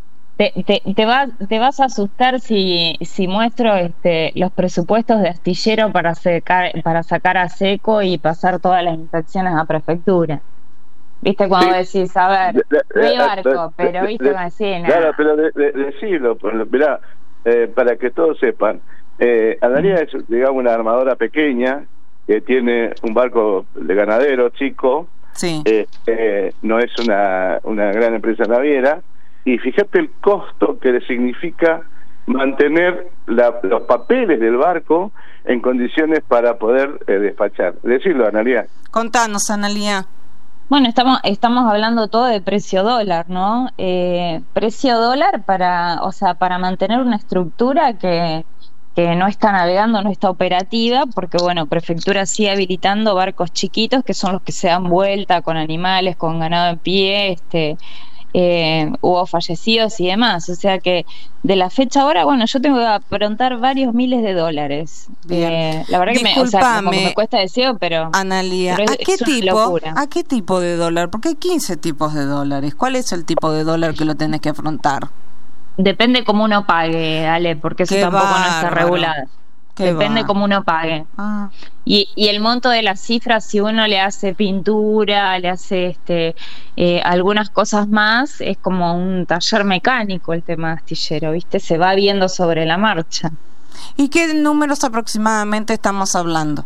te vas a asustar si muestro los presupuestos de Astillero para sacar a seco y pasar todas las inspecciones a prefectura. ¿Viste cuando decís, a ver, no hay barco, pero viste como decís, nada. Claro, pero decilo, mirá, para que todos sepan, Analía es, digamos, una armadora pequeña que tiene un barco de ganadero chico, Sí. No es una gran empresa naviera, y fíjate el costo que le significa mantener los papeles del barco en condiciones para poder despachar. Decirlo, Analía. Contanos, Analía. Bueno, estamos hablando todo de precio dólar, ¿no? Precio dólar para mantener una estructura que no está navegando, no está operativa, porque bueno, prefectura sigue habilitando barcos chiquitos que son los que se dan vuelta con animales, con ganado en pie, hubo fallecidos y demás, o sea que de la fecha ahora, bueno, yo tengo que afrontar varios miles de dólares. La verdad que como que me cuesta decirlo, pero Analía, pero ¿a qué es una tipo? locura. ¿A qué tipo de dólar? Porque hay 15 tipos de dólares. ¿Cuál es el tipo de dólar que lo tenés que afrontar? Depende cómo uno pague, Ale, porque eso Qué tampoco no está bárbaro. regulado. Depende cómo uno pague. Ah. Y el monto de las cifras, si uno le hace pintura, le hace algunas cosas más, es como un taller mecánico el tema de Astillero, ¿viste? Se va viendo sobre la marcha. ¿Y qué números aproximadamente estamos hablando?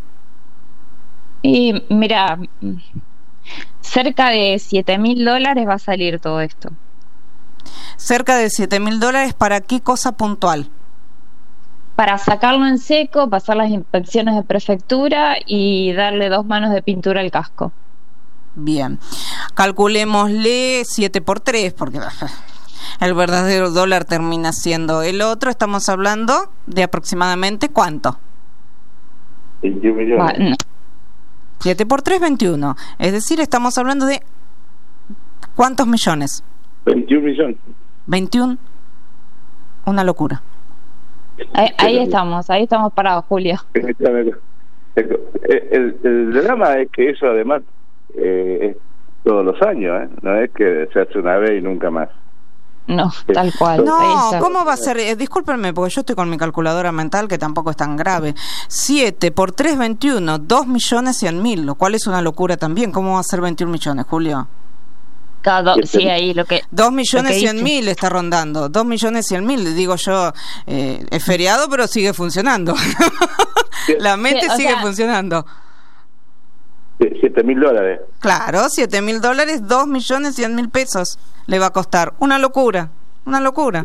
Y mira, cerca de $7.000 va a salir todo esto. Cerca de $7.000, ¿para qué cosa puntual? Para sacarlo en seco, pasar las inspecciones de prefectura y darle 2 manos de pintura al casco. Bien, calculémosle 7 por 3, porque el verdadero dólar termina siendo el otro. Estamos hablando de aproximadamente ¿cuánto? 21 millones. No. 7 por 3, 21. Es decir, estamos hablando de ¿cuántos millones? 21 millones. 21. Una locura. Ahí estamos parados, Julio. El drama es que eso además es todos los años, no es que se hace una vez y nunca más. No, tal cual. No, ¿cómo va a ser? Discúlpenme, porque yo estoy con mi calculadora mental, que tampoco es tan grave. 7 por 3, 21, 2.100.000, lo cual es una locura también. ¿Cómo va a ser 21 millones, Julio? Sí, ahí lo que 2.100.000 está rondando. 2.100.000, digo yo, es feriado, pero sigue funcionando. La mente sigue funcionando. $7.000. Claro, $7.000, 2.100.000 pesos le va a costar. Una locura, una locura.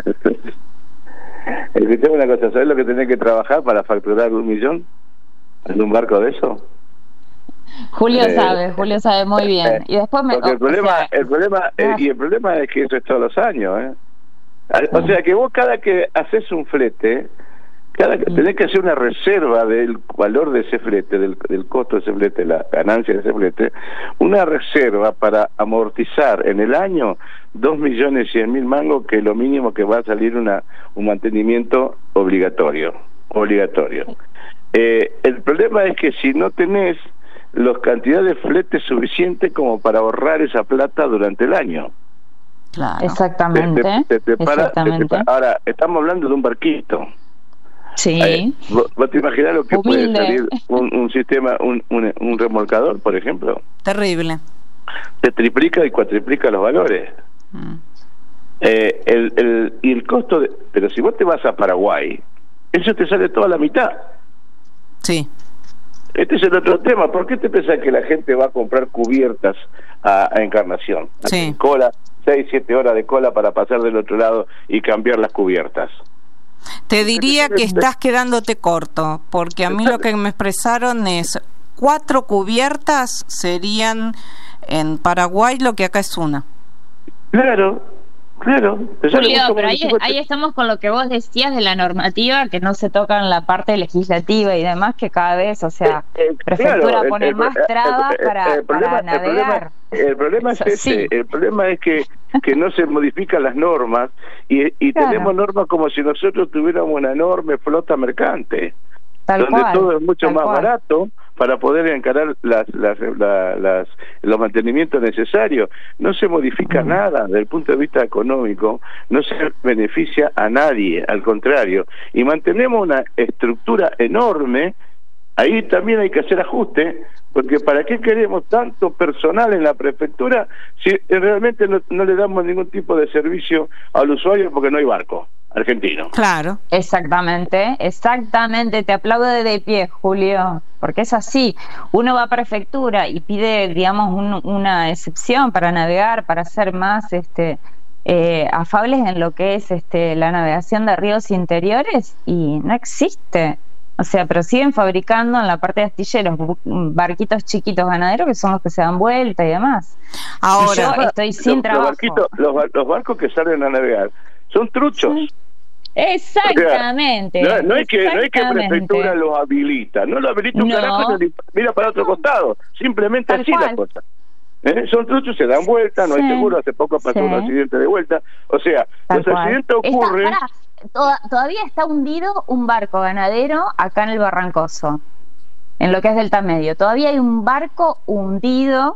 Escuchame una cosa, ¿sabes lo que tenés que trabajar para facturar 1 millón en un barco de eso? Julio sabe muy bien. Y después el problema es que eso es todos los años, O sea que vos cada que haces un flete, tenés que hacer una reserva del valor de ese flete, del costo de ese flete, la ganancia de ese flete, una reserva para amortizar en el año 2.100.000 mangos, que es lo mínimo que va a salir un mantenimiento obligatorio. El problema es que si no tenés los cantidades de flete suficientes como para ahorrar esa plata durante el año. Claro. Exactamente. Ahora, estamos hablando de un barquito. Sí. ¿Vos te imaginás lo que humilde. puede salir un sistema, un remolcador, por ejemplo? Terrible. Te triplica y cuatriplica los valores. Y el costo pero si vos te vas a Paraguay, eso te sale toda la mitad. Sí. Este es el otro tema. ¿Por qué te pensás que la gente va a comprar cubiertas a Encarnación? Sí. Cola, 6-7 horas de cola para pasar del otro lado y cambiar las cubiertas. Te diría que estás quedándote corto, porque a mí lo que me expresaron es 4 cubiertas serían en Paraguay lo que acá es una. Claro. Julio, pero ahí estamos con lo que vos decías de la normativa, que no se toca en la parte legislativa y demás, que cada vez, prefectura pone más trabas para navegar. El problema es ese. El problema es que no se modifican las normas y tenemos normas como si nosotros tuviéramos una enorme flota mercante, donde todo es mucho más barato, para poder encarar los mantenimientos necesarios. No se modifica nada desde el punto de vista económico, no se beneficia a nadie, al contrario, y mantenemos una estructura enorme. Ahí también hay que hacer ajuste, porque ¿para qué queremos tanto personal en la prefectura si realmente no le damos ningún tipo de servicio al usuario porque no hay barco argentino? Claro. Exactamente, te aplaudo de pie, Julio, porque es así. Uno va a prefectura y pide, digamos, una excepción para navegar, para ser más afables en lo que es la navegación de ríos interiores, y no existe. O sea, pero siguen fabricando en la parte de astilleros barquitos chiquitos ganaderos que son los que se dan vuelta y demás. Ahora, yo estoy sin trabajo. Los barcos que salen a navegar son truchos. Sí. Exactamente. No es que prefectura los habilita, no lo habilita un carajo, mira para otro costado, simplemente así la cosa. Son truchos, se dan vuelta, no hay seguro. Hace poco pasó un accidente de vuelta. O sea, los accidentes ocurren. Todavía está hundido un barco ganadero acá en el Barrancoso, en lo que es Delta Medio. Todavía hay un barco hundido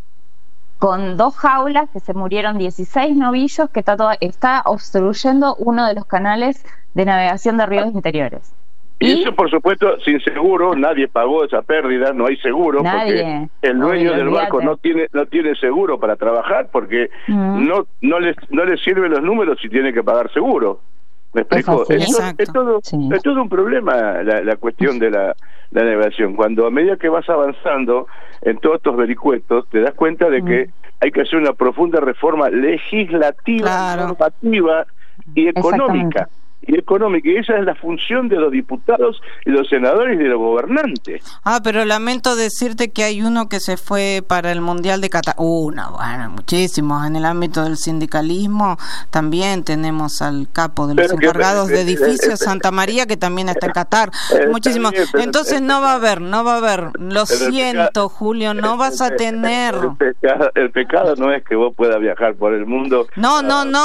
con 2 jaulas, que se murieron 16 novillos, que está obstruyendo uno de los canales de navegación de ríos interiores. Y eso, por supuesto, sin seguro, nadie pagó esa pérdida, no hay seguro, porque el dueño del barco no tiene seguro para trabajar, porque no le sirven los números si tiene que pagar seguro. ¿Me explico? Es todo un problema la cuestión de la navegación. Cuando a medida que vas avanzando en todos estos vericuetos, te das cuenta de que hay que hacer una profunda reforma legislativa, normativa y económica. Y esa es la función de los diputados y los senadores y de los gobernantes. Pero lamento decirte que hay uno que se fue para el Mundial de Qatar. Muchísimos. En el ámbito del sindicalismo también tenemos al capo de los encargados de edificios, Santa María, que también está en Qatar. Muchísimos. Entonces no va a haber. Lo siento, Julio, no vas a tener. El pecado no es que vos puedas viajar por el mundo. No.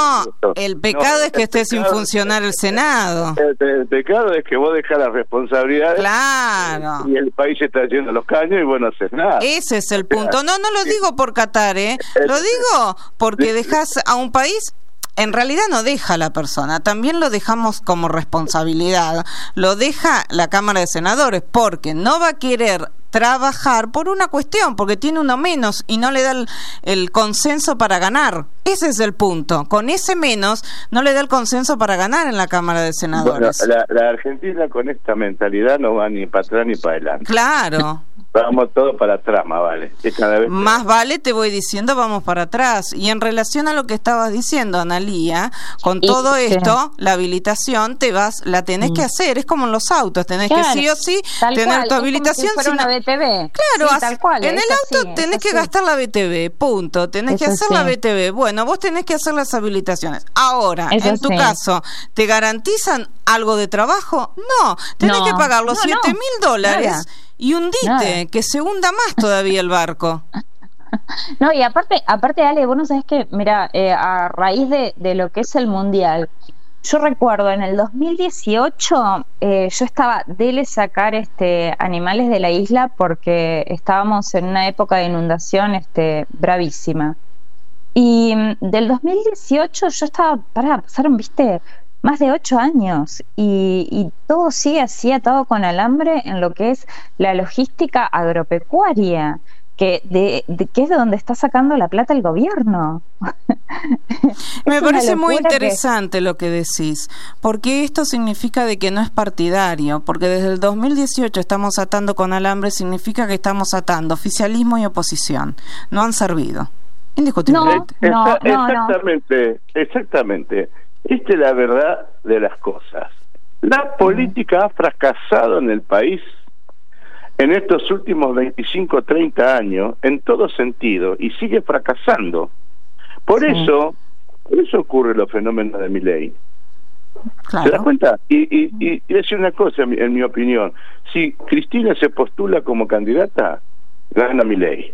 El pecado es que estés sin funcionar el Senado. El pecado es que vos dejas las responsabilidades. Claro. Y el país está yendo a los caños y vos no haces nada. Ese es el punto. No lo digo por Qatar, lo digo porque dejas a un país. En realidad no deja a la persona, también lo dejamos como responsabilidad, lo deja la Cámara de Senadores, porque no va a querer trabajar por una cuestión, porque tiene uno menos y no le da el consenso para ganar. Ese es el punto. Con ese menos no le da el consenso para ganar en la Cámara de Senadores. Bueno, la Argentina con esta mentalidad no va ni para atrás ni para adelante. Claro. Vamos todos para atrás, más vale. Más vale, te voy diciendo, vamos para atrás. Y en relación a lo que estabas diciendo, Analía, con todo esto, la habilitación la tenés que hacer. Es como en los autos, tenés que sí o sí tener tu habilitación. Es como si fuera una BTV. Claro, tal cual, en el auto tenés que gastar la BTV, punto. Tenés que hacer la BTV. Bueno, vos tenés que hacer las habilitaciones. Ahora, en tu caso, ¿te garantizan algo de trabajo? No, tenés que pagar los $7,000 y hundite, que se hunda más todavía el barco. No, y aparte Ale, vos no sabés que, mira, a raíz de lo que es el Mundial, yo recuerdo en el 2018 yo estaba de sacar animales de la isla porque estábamos en una época de inundación bravísima. Y del 2018 yo estaba, pasaron, más de 8 años y todo sigue así atado con alambre en lo que es la logística agropecuaria, que es de donde está sacando la plata el gobierno. Me parece muy interesante lo que decís, porque esto significa de que no es partidario, porque desde el 2018 estamos atando con alambre, significa que estamos atando oficialismo y oposición. No han servido, indiscutiblemente. No. Exactamente. Esta es la verdad de las cosas. La política ha fracasado en el país en estos últimos 25, 30 años, en todo sentido, y sigue fracasando. Por eso ocurre los fenómenos de Milei. Claro. ¿Se das cuenta? Y decir una cosa, en mi opinión, si Cristina se postula como candidata, gana Milei.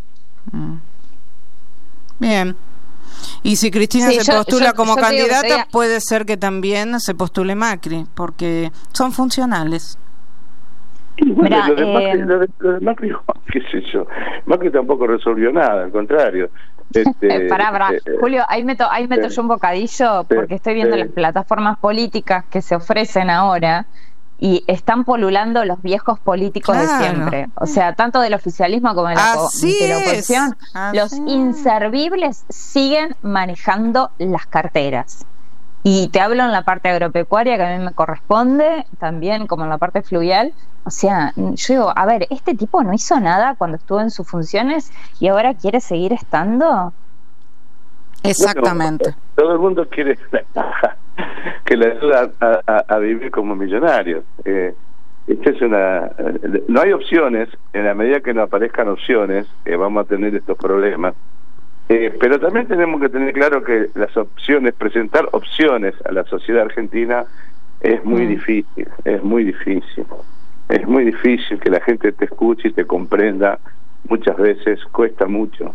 Bien. Y si Cristina se postula como candidata, puede ser que también se postule Macri, porque son funcionales. Bueno, lo de Macri, qué sé yo, Macri tampoco resolvió nada, al contrario. Pará, Julio, ahí meto yo un bocadillo, porque estoy viendo las plataformas políticas que se ofrecen ahora y están polulando los viejos políticos de siempre. O sea, tanto del oficialismo como de la oposición. Los inservibles siguen manejando las carteras. Y te hablo en la parte agropecuaria, que a mí me corresponde, también como en la parte fluvial. O sea, yo digo, a ver, este tipo no hizo nada cuando estuvo en sus funciones y ahora quiere seguir estando. Exactamente. Bueno, todo el mundo quiere que le ayuda a vivir como millonario. Esta es no hay opciones. En la medida que no aparezcan opciones, vamos a tener estos problemas. Pero también tenemos que tener claro que las opciones, presentar opciones a la sociedad argentina es muy difícil, es muy difícil. Es muy difícil que la gente te escuche y te comprenda. Muchas veces cuesta mucho.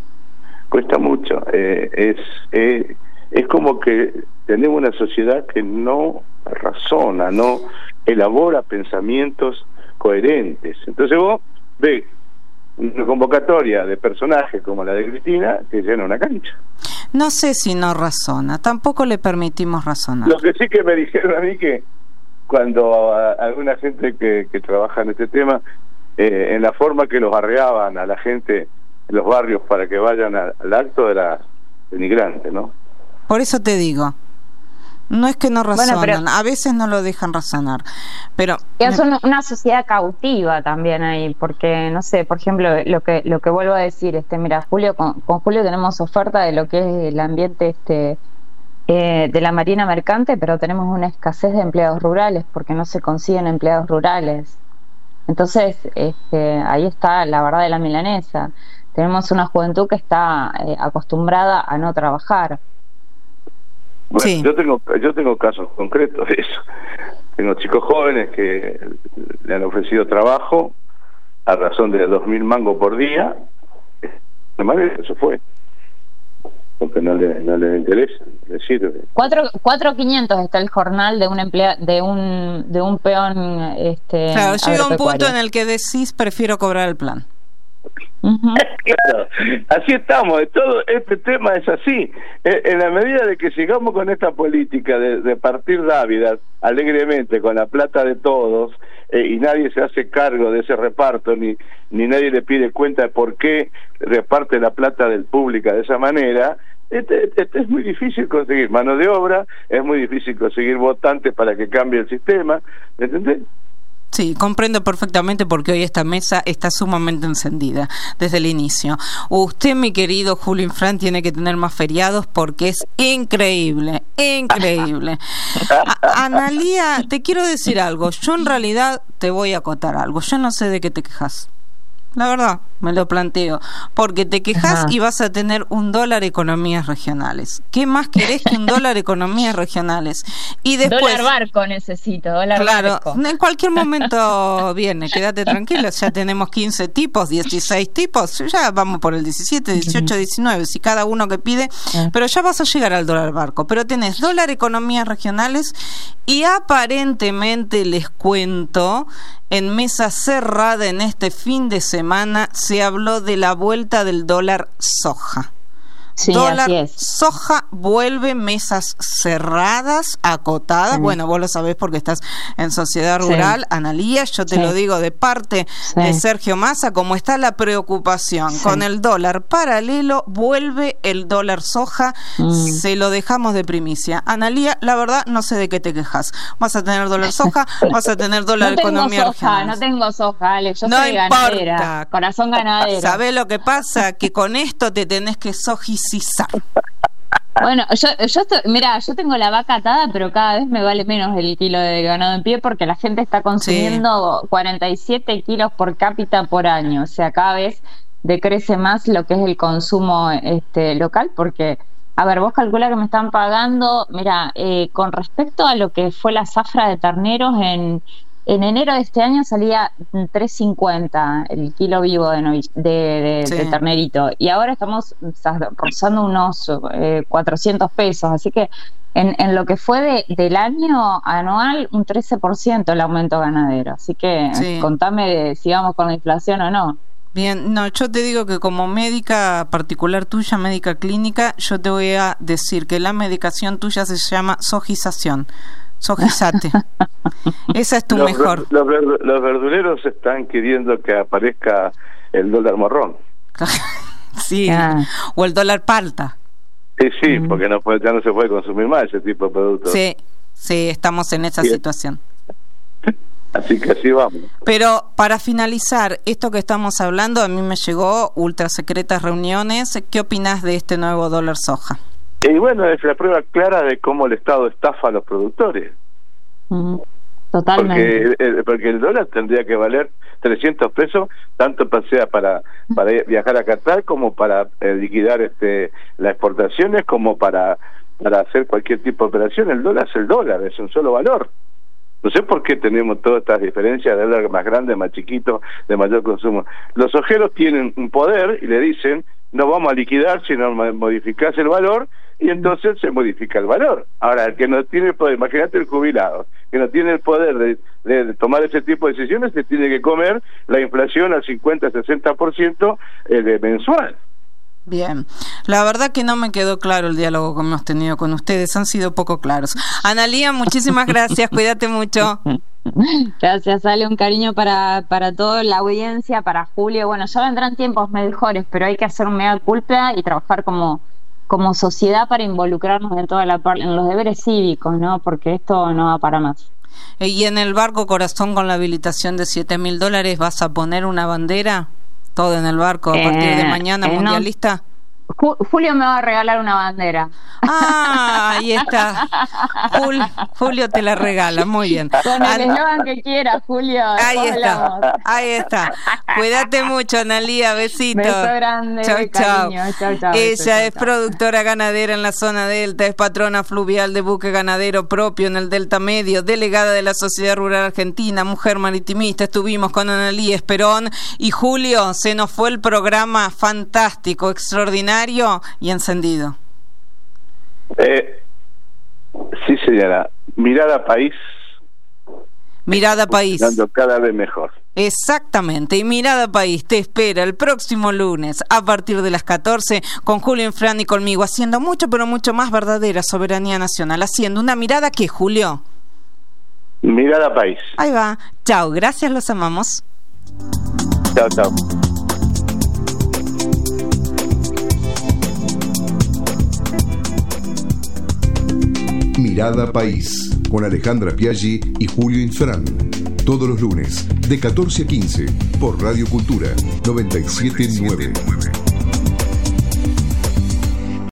Es como que tenemos una sociedad que no razona, no elabora pensamientos coherentes. Entonces vos ves una convocatoria de personajes como la de Cristina que llena una cancha. No sé si no razona, tampoco le permitimos razonar. Lo que sí que me dijeron a mí que cuando alguna gente que trabaja en este tema, en la forma que los arreaban a la gente en los barrios para que vayan al acto era denigrante, ¿no? Por eso te digo, no es que no razonan, a veces no lo dejan razonar, pero es una sociedad cautiva también ahí, porque no sé, por ejemplo, lo que vuelvo a decir, mira, Julio, con Julio tenemos oferta de lo que es el ambiente de la marina mercante, pero tenemos una escasez de empleados rurales porque no se consiguen empleados rurales. Entonces, ahí está la verdad de la milanesa. Tenemos una juventud que está acostumbrada a no trabajar. Bueno, sí. Yo tengo casos concretos de eso. Tengo chicos jóvenes que le han ofrecido trabajo a razón de 2.000 mangos por día. Además, eso fue. Porque no le interesa, le sirve. 4.500 está el jornal de un de un peón. Claro, llega un punto en el que decís prefiero cobrar el plan. Claro, así estamos. Todo este tema es así. En la medida de que sigamos con esta política de partir dávidas alegremente con la plata de todos, y nadie se hace cargo de ese reparto, ni nadie le pide cuenta de por qué reparte la plata del público de esa manera, es muy difícil conseguir mano de obra, es muy difícil conseguir votantes para que cambie el sistema, ¿me entendés? Sí, comprendo perfectamente porque hoy esta mesa está sumamente encendida desde el inicio. Usted, mi querido Julio Infran, tiene que tener más feriados porque es increíble. Analía, te quiero decir algo. Yo en realidad te voy a acotar algo. Yo no sé de qué te quejas. La verdad, me lo planteo. Porque te quejas y vas a tener $1 economías regionales. ¿Qué más querés que $1 economías regionales? Y después, dólar barco necesito, barco. En cualquier momento viene, quédate tranquilo. Ya tenemos 15 tipos, 16 tipos. Ya vamos por el 17, 18, 19. Si cada uno que pide. Pero ya vas a llegar al dólar barco. Pero tenés $1 economías regionales y aparentemente les cuento. En mesa cerrada en este fin de semana se habló de la vuelta del dólar soja. Sí, dólar así es. soja vuelve, mesas cerradas, acotadas. Bueno, vos lo sabés porque estás en Sociedad Rural, Analía, yo te lo digo de parte de Sergio Massa, como está la preocupación con el dólar paralelo, vuelve el dólar soja, se lo dejamos de primicia. Analía, la verdad no sé de qué te quejas. Vas a tener dólar soja, vas a tener dólar economía regional. No tengo soja, Alex, yo soy ganadera, corazón ganadero. ¿Sabés lo que pasa? Que con esto te tenés que sojizar. Bueno, yo tengo la vaca atada, pero cada vez me vale menos el kilo de ganado en pie porque la gente está consumiendo 47 kilos por cápita por año. O sea, cada vez decrece más lo que es el consumo local porque, a ver, vos calcula que me están pagando, mira, con respecto a lo que fue la zafra de terneros en enero de este año salía $3.50 el kilo vivo de ternerito y ahora estamos rozando unos 400 pesos, así que en lo que fue del año anual, un 13% el aumento ganadero. Así que contame si vamos con la inflación o no. Bien, no, yo te digo que como médica particular tuya, médica clínica, yo te voy a decir que la medicación tuya se llama sojización. Sojizate. Esa es tu mejor. Los verduleros están queriendo que aparezca el dólar morrón. Sí, o el dólar palta. Sí, porque ya no se puede consumir más ese tipo de productos. Sí, estamos en esa situación. Así que así vamos. Pero para finalizar, esto que estamos hablando, a mí me llegó ultra secretas reuniones. ¿Qué opinás de este nuevo dólar soja? Y bueno, es la prueba clara de cómo el Estado estafa a los productores. Totalmente. Porque el dólar tendría que valer 300 pesos, tanto sea para viajar a Qatar, como para liquidar las exportaciones, como para hacer cualquier tipo de operación. El dólar es el dólar, es un solo valor. No sé por qué tenemos todas estas diferencias de dólar más grande, más chiquito, de mayor consumo. Los ojeros tienen un poder y le dicen, no vamos a liquidar si no modificás el valor, y entonces se modifica el valor. Ahora, el que no tiene el poder, imagínate el jubilado, que no tiene el poder de tomar ese tipo de decisiones, se tiene que comer la inflación al 50-60% mensual. Bien, la verdad que no me quedó claro el diálogo que hemos tenido con ustedes, han sido poco claros. Analía, muchísimas gracias, cuídate mucho. Gracias, Ale, un cariño para toda la audiencia, para Julio. Bueno, ya vendrán tiempos mejores, pero hay que hacer un mea culpa y trabajar como sociedad para involucrarnos en en los deberes cívicos, ¿no? Porque esto no va para más. Y en el barco Corazón, con la habilitación de $7.000, ¿vas a poner una bandera? Todo en el barco a partir de mañana, mundialista. Julio me va a regalar una bandera. Ahí está. Julio te la regala, muy bien. Con el eslogan que quiera, Julio. Ahí está. Cuídate mucho, Analía, besito. Beso grande, cariño. Chau. Ella es productora ganadera en la zona Delta, es patrona fluvial de buque ganadero propio en el Delta Medio, delegada de la Sociedad Rural Argentina, mujer maritimista. Estuvimos con Analía Esperón y Julio, se nos fue el programa fantástico, extraordinario y encendido. Sí, señora. Mirada país. Mirada país. Dando cada vez mejor. Exactamente. Y Mirada País te espera el próximo lunes a partir de las 14 con Julio Infran y conmigo, haciendo mucho, pero mucho más verdadera soberanía nacional. Haciendo una mirada que, Julio. Mirada país. Ahí va. Chao. Gracias, los amamos. Chao. Mirada País, con Alejandra Piaggi y Julio Infran. Todos los lunes, de 14 a 15, por Radio Cultura 97.9.